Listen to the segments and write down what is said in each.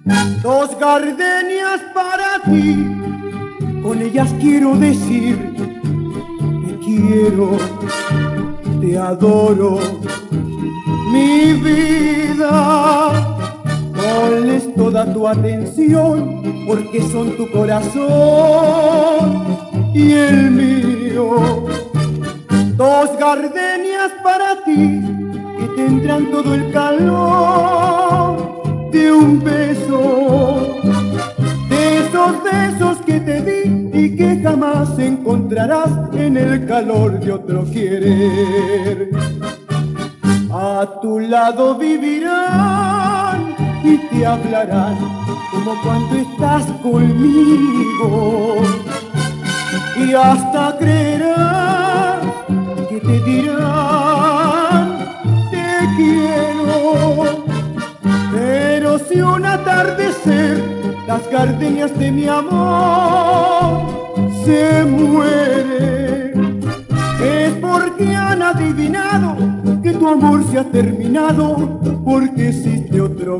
Dos gardenias para ti, con ellas quiero decir te quiero, te adoro, mi vida. Ponles toda tu atención, porque son tu corazón y el mío. Dos gardenias para ti, que tendrán todo el calor de un beso, de esos besos que te di y que jamás encontrarás en el calor de otro querer. A tu lado vivirán y te hablarán como cuando estás conmigo, y hasta creerás que te dirán te quiero. Pero si un atardecer las gardenias de mi amor se mueren, es porque han adivinado que tu amor se ha terminado, porque existe otro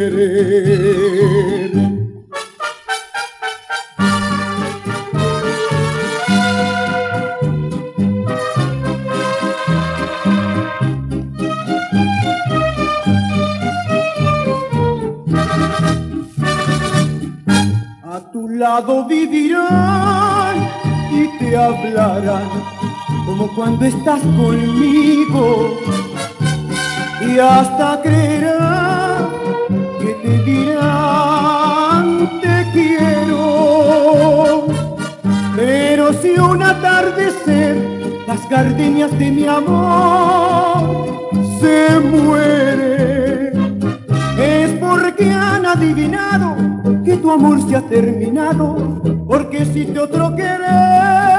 querer. A tu lado vivirán y te hablarán como cuando estás conmigo, y hasta creerán que te dirán te quiero. Pero si un atardecer las gardenias de mi amor se mueren, es porque han adivinado que tu amor se ha terminado, porque existe otro querer.